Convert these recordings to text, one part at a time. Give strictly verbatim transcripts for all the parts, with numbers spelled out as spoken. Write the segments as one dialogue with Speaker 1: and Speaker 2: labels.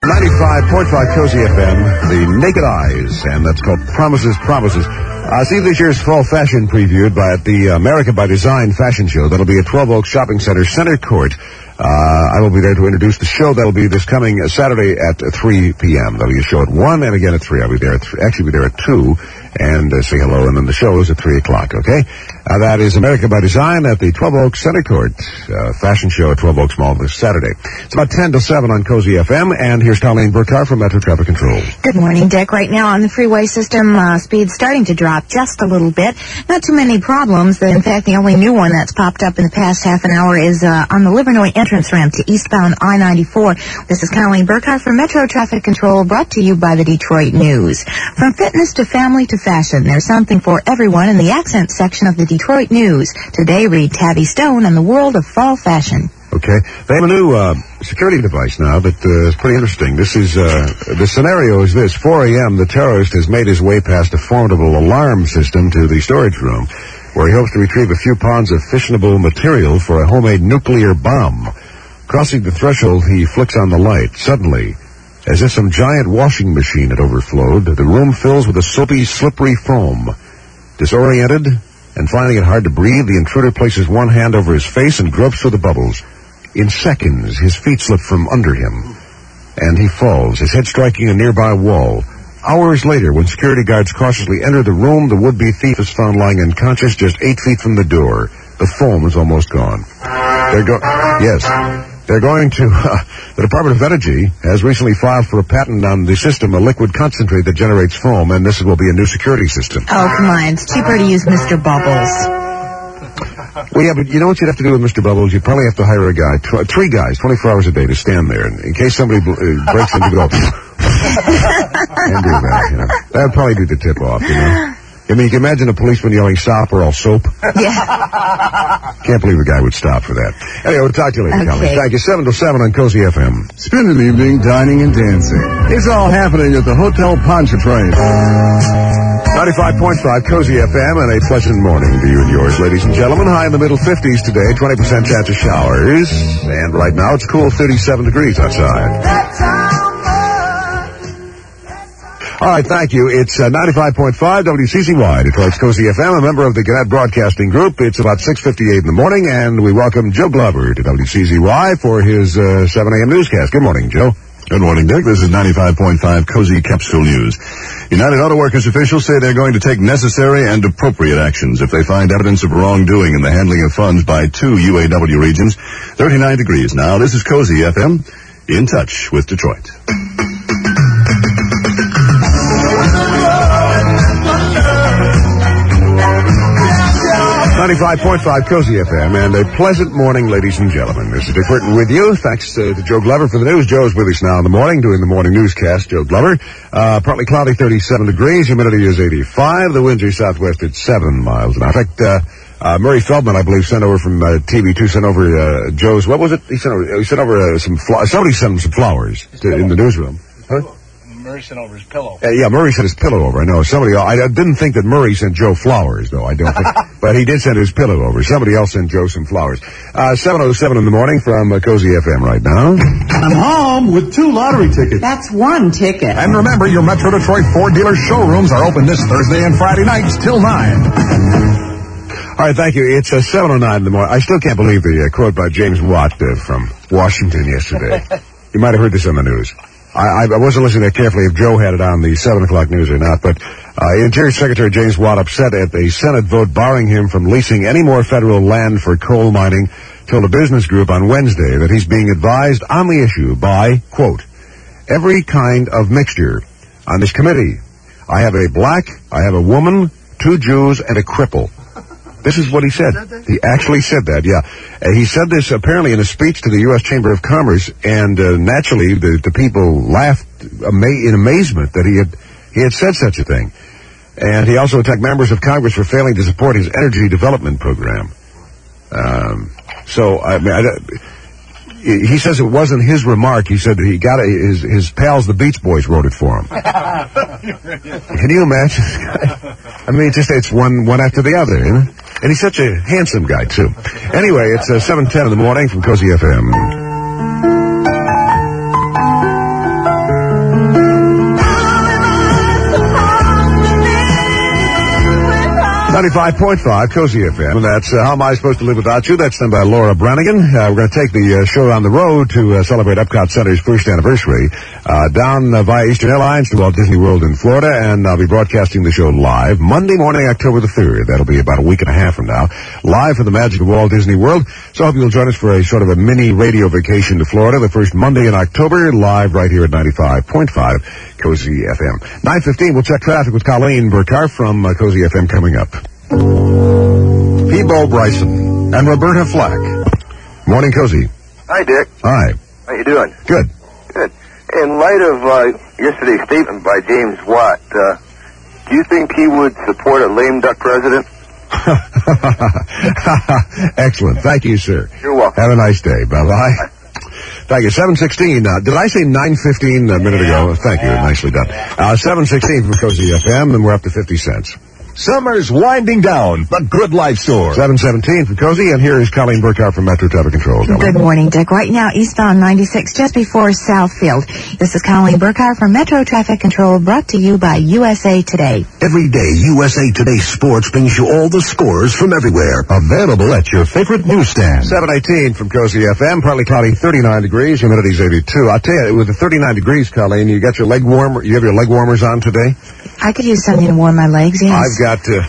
Speaker 1: ninety-five point five Cozy F M, The Naked Eyes, and that's called Promises, Promises. Uh, see this year's fall fashion previewed by at the America by Design fashion show. That'll be at Twelve Oaks Shopping Center, Center Court. Uh, I will be there to introduce the show. That'll be this coming Saturday at three p.m. There'll be a show at one and again at three. I'll be there at th- actually be there at two and uh, say hello, and then the show is at three o'clock, okay? Uh, that is America by Design at the Twelve Oaks Center Court uh, fashion show at Twelve Oaks Mall this Saturday. It's about ten to seven on Cozy F M, and here's Colleen Burkhardt from Metro Traffic Control.
Speaker 2: Good morning, Dick. Right now on the freeway system, uh, speed's starting to drop just a little bit. Not too many problems. In fact, the only new one that's popped up in the past half an hour is uh, on the Livernois entrance ramp to eastbound I ninety-four. This is Colleen Burkhardt from Metro Traffic Control, brought to you by the Detroit News. From fitness to family to fashion, there's something for everyone in the accent section of the Detroit News. Today, read Tabby Stone on the world of fall fashion.
Speaker 1: Okay. They have a new uh, security device now that uh, is pretty interesting. This is, uh, the scenario is this. four a.m., the terrorist has made his way past a formidable alarm system to the storage room, where he hopes to retrieve a few pounds of fissionable material for a homemade nuclear bomb. Crossing the threshold, he flicks on the light. Suddenly, as if some giant washing machine had overflowed, the room fills with a soapy, slippery foam. Disoriented and finding it hard to breathe, the intruder places one hand over his face and gropes for the bubbles. In seconds, his feet slip from under him, and he falls, his head striking a nearby wall. Hours later, when security guards cautiously enter the room, the would-be thief is found lying unconscious just eight feet from the door. The foam is almost gone. They're go- yes. They're going to, uh, the Department of Energy has recently filed for a patent on the system, a liquid concentrate that generates foam, and this will be a new security system.
Speaker 2: Oh, come on. It's cheaper to use Mister Bubbles.
Speaker 1: Well, yeah, but you know what you'd have to do with Mister Bubbles? You'd probably have to hire a guy, tw- three guys, twenty-four hours a day to stand there. And in case somebody bl- uh, breaks into go, and do that, you know. That would probably be the tip-off, you know. I mean, you can imagine a policeman yelling, stop, or I'll soap.
Speaker 2: Yeah.
Speaker 1: Can't believe a guy would stop for that. Anyway, we'll talk to you later,
Speaker 2: Okay.
Speaker 1: Colleen. Thank you. seven to seven on Cozy F M.
Speaker 3: Spend an evening dining and dancing. It's all happening at the Hotel Pontchartrain.
Speaker 1: ninety-five point five Cozy F M, and a pleasant morning to you and yours, ladies and gentlemen. High in the middle fifties today, twenty percent chance of showers. And right now it's cool, thirty-seven degrees outside. All right, thank you. It's uh, ninety-five point five W C C Y, Detroit's Cozy F M, a member of the Gannett Broadcasting Group. It's about six fifty-eight in the morning, and we welcome Joe Glover to W C C Y for his uh, seven a.m. newscast. Good morning, Joe.
Speaker 3: Good morning, Dick. This is ninety-five point five Cozy Capsule News. United Auto Workers officials say they're going to take necessary and appropriate actions if they find evidence of wrongdoing in the handling of funds by two U A W regions. thirty-nine degrees now. This is Cozy F M, in touch with Detroit.
Speaker 1: ninety-five point five Cozy F M, and a pleasant morning, ladies and gentlemen. This is Dick Burton with you. Thanks uh, to Joe Glover for the news. Joe's with us now in the morning doing the morning newscast. Joe Glover. Uh, partly cloudy, thirty-seven degrees. Humidity is eighty-five. The winds are southwest at seven miles an hour. In fact, uh, uh, Murray Feldman, I believe, sent over from uh, T V two, sent over uh, Joe's, what was it? He sent over, he sent over uh, some flowers. Somebody sent him some flowers to, in the newsroom. Huh?
Speaker 4: Murray sent over his pillow.
Speaker 1: Uh, yeah, Murray sent his pillow over. I know. Somebody else, I didn't think that Murray sent Joe flowers, though. I don't think. But he did send his pillow over. Somebody else sent Joe some flowers. Uh, seven oh seven in the morning from uh, Cozy F M right now.
Speaker 3: I'm home with two lottery tickets.
Speaker 2: That's one ticket.
Speaker 5: And remember, your Metro Detroit Ford dealer showrooms are open this Thursday and Friday nights till nine.
Speaker 1: All right, thank you. It's uh, seven oh nine in the morning. I still can't believe the uh, quote by James Watt uh, from Washington yesterday. You might have heard this on the news. I, I wasn't listening that carefully if Joe had it on the seven o'clock news or not, but uh, Interior Secretary James Watt, upset at a Senate vote barring him from leasing any more federal land for coal mining, told a business group on Wednesday that he's being advised on the issue by, quote, every kind of mixture on this committee. I have a black, I have a woman, two Jews, and a cripple. This is what he said. He actually said that, yeah. Uh, he said this apparently in a speech to the U S Chamber of Commerce, and uh, naturally the, the people laughed ama- in amazement that he had he had said such a thing. And he also attacked members of Congress for failing to support his energy development program. Um, so, I mean, I, he says it wasn't his remark. He said he got it, his his pals, the Beach Boys, wrote it for him. Can you imagine? I mean, just it's one one after the other, you know? And he's such a handsome guy, too. Anyway, it's uh, seven ten in the morning from Cozy F M. ninety-five point five, Cozy F M. And that's uh, How Am I Supposed to Live Without You? That's done by Laura Brannigan. Uh, we're going to take the uh, show on the road to uh, celebrate Epcot Center's first anniversary. Uh, down uh, via Eastern Airlines to Walt Disney World in Florida, and I'll be broadcasting the show live Monday morning, October the third. That'll be about a week and a half from now. Live for the magic of Walt Disney World. So I hope you'll join us for a sort of a mini radio vacation to Florida the first Monday in October, live right here at ninety-five point five Cozy F M. nine fifteen, we'll check traffic with Colleen Burkhart from uh, Cozy F M coming up. Peebo Bryson and Roberta Flack. Morning, Cozy.
Speaker 6: Hi, Dick.
Speaker 1: Hi.
Speaker 6: How you doing?
Speaker 1: Good.
Speaker 6: Good. In light of uh, yesterday's statement by James Watt, uh, do you think he would support a lame duck president?
Speaker 1: Excellent. Thank you, sir.
Speaker 6: You're welcome.
Speaker 1: Have a nice day. Bye-bye. Bye. Thank you. seven sixteen. Uh, did I say nine fifteen a minute ago? Thank you. Nicely done. Uh, seven sixteen from Cozy F M, and we're up to fifty cents.
Speaker 5: Summer's winding down. The Good Life Store.
Speaker 1: seven seventeen from Cozy, and here is Colleen Burkhart from Metro Traffic Control.
Speaker 2: Good morning, Dick. Right now, eastbound ninety-six, just before Southfield. This is Colleen Burkhart from Metro Traffic Control, brought to you by U S A Today.
Speaker 7: Every day, U S A Today Sports brings you all the scores from everywhere.
Speaker 5: Available at your favorite newsstand.
Speaker 1: seven eighteen from Cozy F M, partly cloudy, thirty-nine degrees, humidity's eighty-two. I'll tell you, with the thirty-nine degrees, Colleen, you got your leg warmer, you have your leg warmers on today?
Speaker 2: I could use something to warm my legs, yes.
Speaker 1: I've got, uh...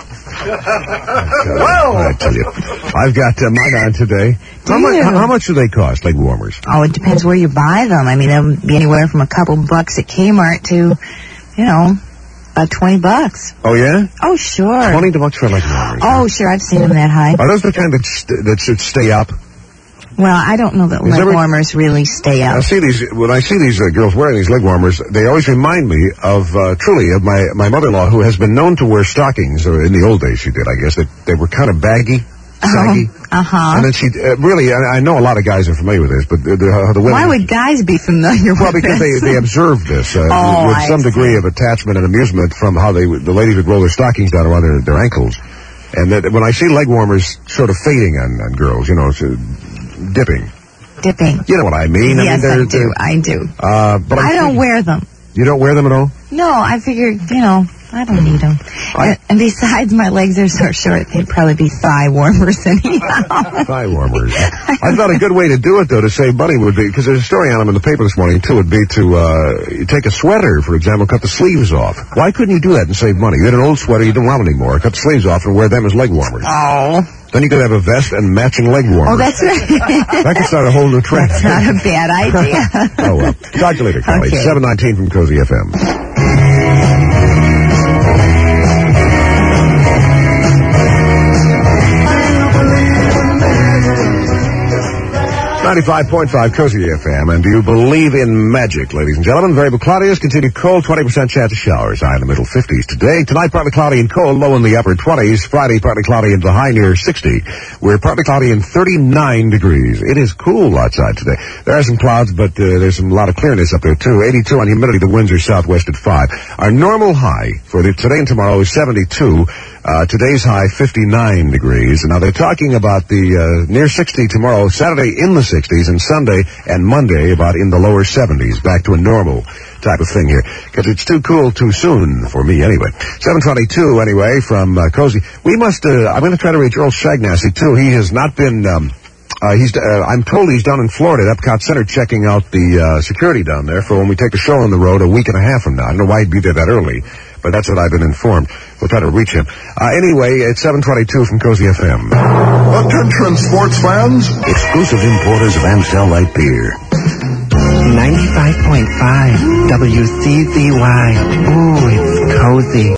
Speaker 1: well, I tell you, I've got uh, mine on today.
Speaker 2: Do
Speaker 1: how, much,
Speaker 2: you?
Speaker 1: how, how much do they cost, leg warmers?
Speaker 2: Oh, it depends where you buy them. I mean, they'll be anywhere from a couple bucks at Kmart to, you know, about twenty bucks.
Speaker 1: Oh, yeah?
Speaker 2: Oh, sure.
Speaker 1: twenty bucks for leg warmers.
Speaker 2: Oh, sure, I've seen them that high.
Speaker 1: Are those the kind that, st- that should stay up?
Speaker 2: Well, I don't know that
Speaker 1: Is
Speaker 2: leg
Speaker 1: every-
Speaker 2: warmers really stay
Speaker 1: I
Speaker 2: up.
Speaker 1: see these, when I see these uh, girls wearing these leg warmers, they always remind me of, uh, truly, of my, my mother-in-law, who has been known to wear stockings, or in the old days she did, I guess, that they were kind of baggy, saggy.
Speaker 2: Uh huh.
Speaker 1: And then she, uh, really, I, I know a lot of guys are familiar with this, but the, the, uh, the women...
Speaker 2: Why would guys be familiar
Speaker 1: Well,
Speaker 2: with
Speaker 1: because
Speaker 2: this?
Speaker 1: they, they observed this uh,
Speaker 2: Oh,
Speaker 1: with
Speaker 2: I
Speaker 1: some
Speaker 2: see.
Speaker 1: degree of attachment and amusement from how they would- the ladies would roll their stockings down around their, their ankles. And that when I see leg warmers sort of fading on, on girls, you know, it's, uh, dipping.
Speaker 2: Dipping.
Speaker 1: You know what I mean?
Speaker 2: Yes,
Speaker 1: I,
Speaker 2: I
Speaker 1: mean,
Speaker 2: do. I do.
Speaker 1: Uh, but
Speaker 2: I
Speaker 1: I'm
Speaker 2: don't
Speaker 1: thinking-
Speaker 2: wear them.
Speaker 1: You don't wear them at all?
Speaker 2: No, I figured, you know, I don't need them.
Speaker 1: I-
Speaker 2: And, and besides, my legs are so short, they'd probably be thigh warmers anyhow.
Speaker 1: Thigh warmers. I thought a good way to do it, though, to save money would be, because there's a story on them in the paper this morning, too, would be to uh, you take a sweater, for example, cut the sleeves off. Why couldn't you do that and save money? You had an old sweater you didn't want anymore. Cut the sleeves off and wear them as leg warmers.
Speaker 2: Oh.
Speaker 1: Then you could have a vest and matching leg warmers.
Speaker 2: Oh, that's right.
Speaker 1: That could start a whole new trend.
Speaker 2: That's not a bad idea.
Speaker 1: Oh, well. Talk to you later, Colleen.
Speaker 2: Okay.
Speaker 1: seven nineteen from Cozy F M. ninety-five point five Cozy F M, and do you believe in magic, ladies and gentlemen? Variable cloudy, continued cold, twenty percent chance of showers, high in the middle fifties today. Tonight, partly cloudy and cold, low in the upper twenties. Friday, partly cloudy and the high near sixty. We're partly cloudy and thirty-nine degrees. It is cool outside today. There are some clouds, but uh, there's some, a lot of clearness up there, too. eighty-two on humidity, the winds are southwest at five. Our normal high for the, today and tomorrow is seventy-two. Uh, today's high, fifty-nine degrees. Now, they're talking about the uh, near sixty tomorrow, Saturday in the sixties, and Sunday and Monday about in the lower seventies, back to a normal type of thing here. Because it's too cool too soon, for me anyway. seven twenty-two, anyway, from uh, Cozy. We must, uh, I'm going to try to reach Earl Shagnasty, too. He has not been... Um, Uh, he's, uh, I'm told he's down in Florida at Epcot Center checking out the uh, security down there for when we take the show on the road a week and a half from now. I don't know why he'd be there that early, but that's what I've been informed. We'll try to reach him. Uh, anyway, it's seven twenty-two from Cozy F M.
Speaker 5: Attention, sports fans.
Speaker 7: Exclusive importers of Amstel Light Beer.
Speaker 8: ninety-five point five W C Z Y. Ooh, it's cozy.